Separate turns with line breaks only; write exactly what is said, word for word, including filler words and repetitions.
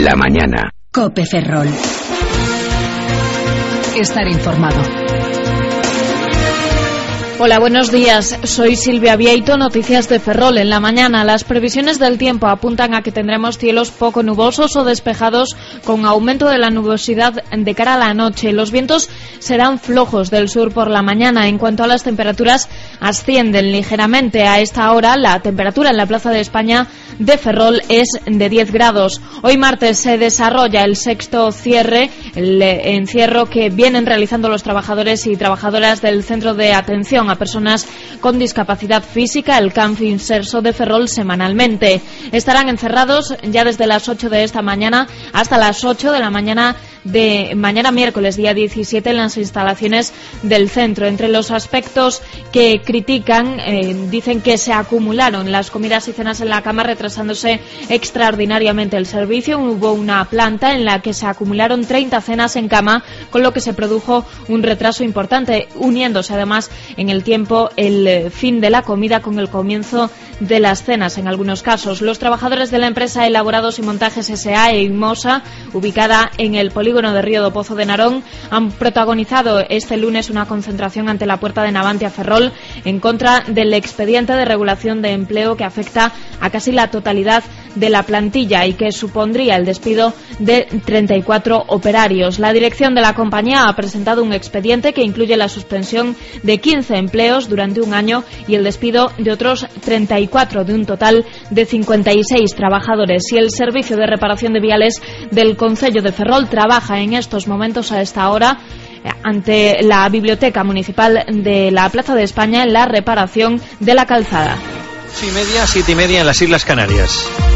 la mañana.
COPE Ferrol. Estar informado.
Hola, buenos días. Soy Silvia Vieito, noticias de Ferrol. En la mañana, las previsiones del tiempo apuntan a que tendremos cielos poco nubosos o despejados con aumento de la nubosidad de cara a la noche. Los vientos serán flojos del sur por la mañana. En cuanto a las temperaturas, ascienden ligeramente. A esta hora, la temperatura en la Plaza de España de Ferrol es de diez grados. Hoy martes se desarrolla el sexto cierre, el encierro que vienen realizando los trabajadores y trabajadoras del Centro de Atención a Personas con Discapacidad Física, el CAMF Inserso de Ferrol, semanalmente. Estarán encerrados ya desde las ocho de esta mañana hasta las ocho de la mañana de mañana miércoles, día diecisiete, en las instalaciones del centro. Entre los aspectos que critican, eh, dicen que se acumularon las comidas y cenas en la cama, retrasándose extraordinariamente el servicio. Hubo una planta en la que se acumularon treinta cenas en cama, con lo que se produjo un retraso importante, uniéndose además en el tiempo el fin de la comida con el comienzo de las cenas en algunos casos. Los trabajadores de la empresa Elaborados y Montajes S A e Imosa, ubicada en el polígono de Río do Pozo de Narón, han protagonizado este lunes una concentración ante la puerta de Navantia Ferrol en contra del expediente de regulación de empleo que afecta a casi la totalidad de la plantilla y que supondría el despido de treinta y cuatro operarios. La dirección de la compañía ha presentado un expediente que incluye la suspensión de quince empleos durante un año y el despido de otros treinta y cuatro, de un total de cincuenta y seis trabajadores. Y el servicio de reparación de viales del Concello de Ferrol trabaja en estos momentos, a esta hora, ante la Biblioteca Municipal de la Plaza de España en la reparación de la calzada.
Seis y media, siete y media en las Islas Canarias.